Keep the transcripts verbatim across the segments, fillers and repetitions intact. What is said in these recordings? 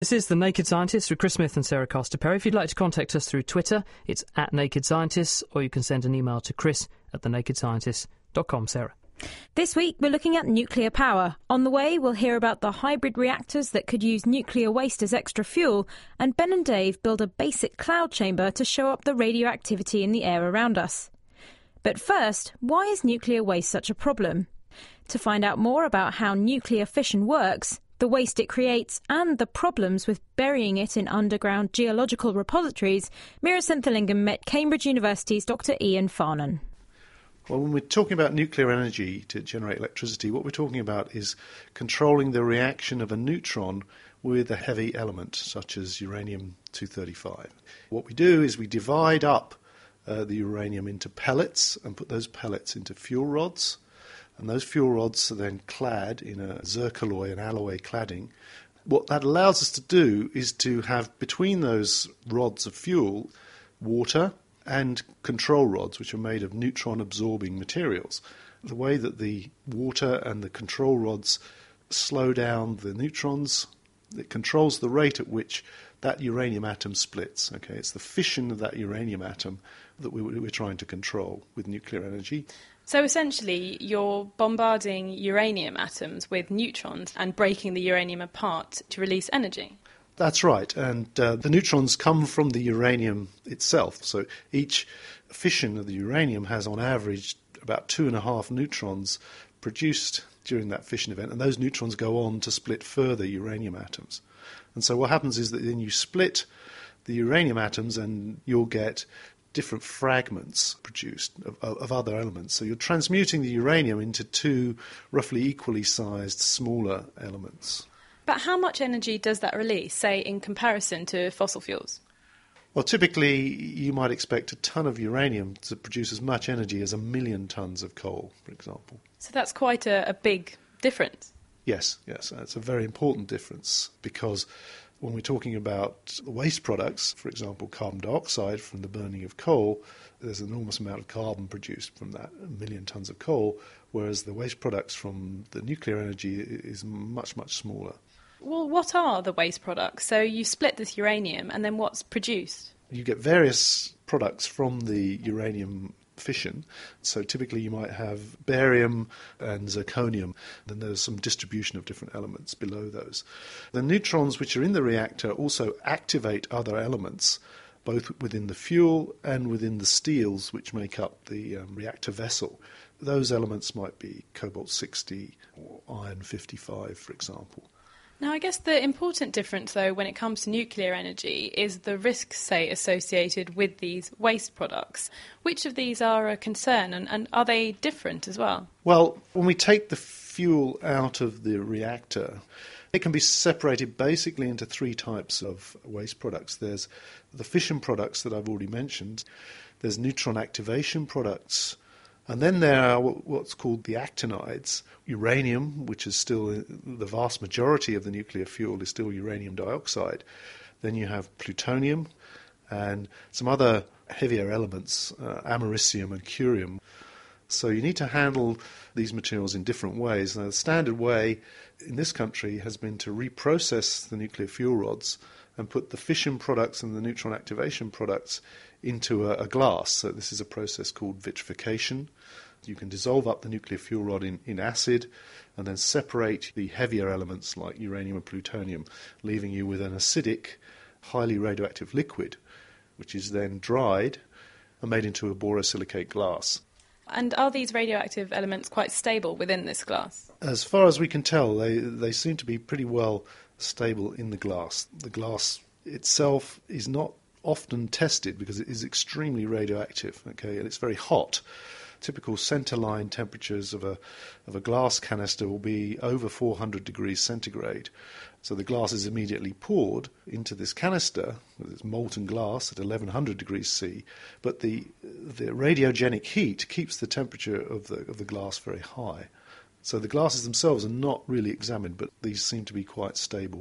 This is The Naked Scientists with Chris Smith and Sarah Coster-Perry. If you'd like to contact us through Twitter, it's at Naked Scientists, or you can send an email to chris at the naked scientists dot com. Sarah. This week, we're looking at nuclear power. On the way, we'll hear about the hybrid reactors that could use nuclear waste as extra fuel, and Ben and Dave build a basic cloud chamber to show up the radioactivity in the air around us. But first, why is nuclear waste such a problem? To find out more about how nuclear fission works, the waste it creates, and the problems with burying it in underground geological repositories, Meera Senthilingam met Cambridge University's Doctor Ian Farnan. Well, when we're talking about nuclear energy to generate electricity, what we're talking about is controlling the reaction of a neutron with a heavy element, such as uranium two thirty-five. What we do is we divide up uh, the uranium into pellets and put those pellets into fuel rods. And those fuel rods are then clad in a zircaloy and alloy cladding. What that allows us to do is to have between those rods of fuel water and control rods, which are made of neutron-absorbing materials. The way that the water and the control rods slow down the neutrons, it controls the rate at which that uranium atom splits. Okay, it's the fission of that uranium atom that we, we're trying to control with nuclear energy. So essentially, you're bombarding uranium atoms with neutrons and breaking the uranium apart to release energy. That's right, and uh, the neutrons come from the uranium itself. So each fission of the uranium has, on average, about two and a half neutrons produced during that fission event, and those neutrons go on to split further uranium atoms. And so what happens is that then you split the uranium atoms and you'll get different fragments produced of, of other elements. So you're transmuting the uranium into two roughly equally sized smaller elements. But how much energy does that release, say, in comparison to fossil fuels? Well, typically you might expect a ton of uranium to produce as much energy as a million tons of coal, for example. So that's quite a, a big difference. Yes, yes, that's a very important difference, because when we're talking about waste products, for example, carbon dioxide from the burning of coal, there's an enormous amount of carbon produced from that, a million tons of coal, whereas the waste products from the nuclear energy is much, much smaller. Well, what are the waste products? So you split this uranium, and then what's produced? You get various products from the uranium fission. So typically you might have barium and zirconium. Then there's some distribution of different elements below those. The neutrons which are in the reactor also activate other elements, both within the fuel and within the steels which make up the um, reactor vessel. Those elements might be cobalt sixty or iron fifty-five, for example. Now, I guess the important difference, though, when it comes to nuclear energy is the risks, say, associated with these waste products. Which of these are a concern, and, and are they different as well? Well, when we take the fuel out of the reactor, it can be separated basically into three types of waste products. There's the fission products that I've already mentioned. There's neutron activation products. And then there are what's called the actinides. Uranium, which is still the vast majority of the nuclear fuel, is still uranium dioxide. Then you have plutonium and some other heavier elements, uh, americium and curium. So you need to handle these materials in different ways. Now, the standard way in this country has been to reprocess the nuclear fuel rods and put the fission products and the neutron activation products into a, a glass. So this is a process called vitrification. You can dissolve up the nuclear fuel rod in, in acid and then separate the heavier elements like uranium and plutonium, leaving you with an acidic, highly radioactive liquid, which is then dried and made into a borosilicate glass. And are these radioactive elements quite stable within this glass? As far as we can tell, they, they seem to be pretty well stable in the glass. The glass itself is not often tested because it is extremely radioactive, okay, and it's very hot. Typical centerline temperatures of a of a glass canister will be over four hundred degrees centigrade. So the glass is immediately poured into this canister, it's molten glass at eleven hundred degrees C, but the the radiogenic heat keeps the temperature of the of the glass very high. So the glasses themselves are not really examined, but these seem to be quite stable.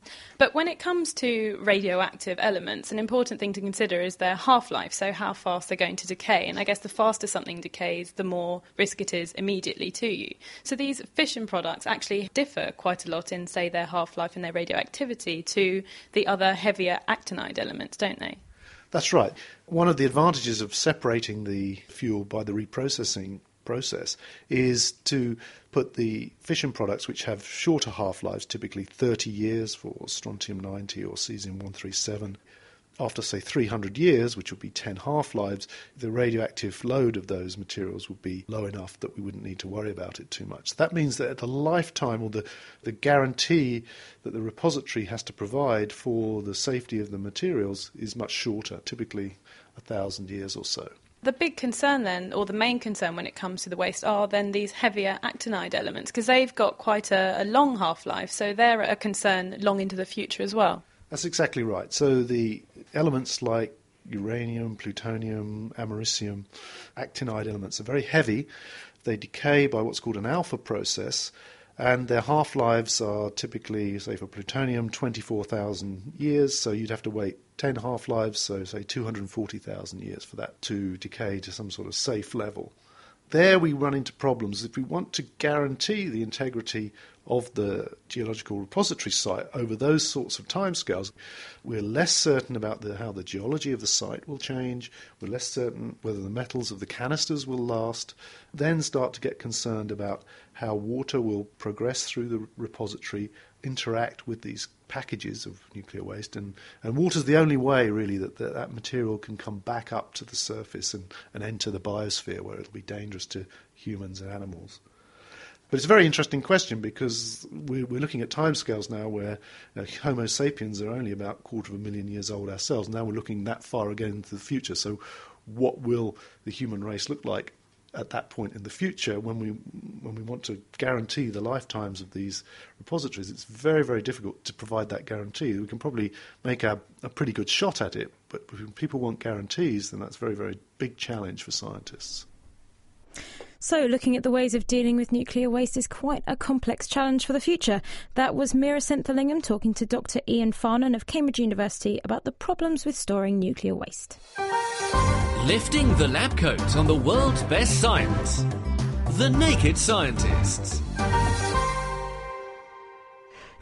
But when it comes to radioactive elements, an important thing to consider is their half-life, so how fast they're going to decay. And I guess the faster something decays, the more risk it is immediately to you. So these fission products actually differ quite a lot in, say, their half-life and their radioactivity to the other heavier actinide elements, don't they? That's right. One of the advantages of separating the fuel by the reprocessing process is to put the fission products, which have shorter half-lives, typically thirty years for strontium ninety or cesium one thirty-seven. After, say, three hundred years, which would be ten half-lives, the radioactive load of those materials would be low enough that we wouldn't need to worry about it too much. That means that the lifetime, or the, the guarantee that the repository has to provide for the safety of the materials is much shorter, typically a thousand years or so. The big concern then, or the main concern when it comes to the waste, are then these heavier actinide elements, because they've got quite a, a long half-life, so they're a concern long into the future as well. That's exactly right. So the elements like uranium, plutonium, americium, actinide elements are very heavy. They decay by what's called an alpha process, and their half-lives are typically, say for plutonium, twenty-four thousand years, so you'd have to wait ten half-lives, so say two hundred forty thousand years for that to decay to some sort of safe level. There we run into problems. If we want to guarantee the integrity of the geological repository site over those sorts of timescales, we're less certain about the, how the geology of the site will change, we're less certain whether the metals of the canisters will last, then start to get concerned about how water will progress through the repository, interact with these packages of nuclear waste, and, and water's the only way really that, that that material can come back up to the surface and, and enter the biosphere where it'll be dangerous to humans and animals. But it's a very interesting question because we're, we're looking at timescales now where you know, Homo sapiens are only about a quarter of a million years old ourselves. Now we're looking that far again into the future. So what will the human race look like at that point in the future when we when we want to guarantee the lifetimes of these repositories? It's very, very difficult to provide that guarantee. We can probably make a, a pretty good shot at it, but if people want guarantees, then that's a very, very big challenge for scientists. So looking at the ways of dealing with nuclear waste is quite a complex challenge for the future. That was Mira Senthilingam talking to Doctor Ian Farnan of Cambridge University about the problems with storing nuclear waste. Lifting the lab coat on the world's best science. The Naked Scientists.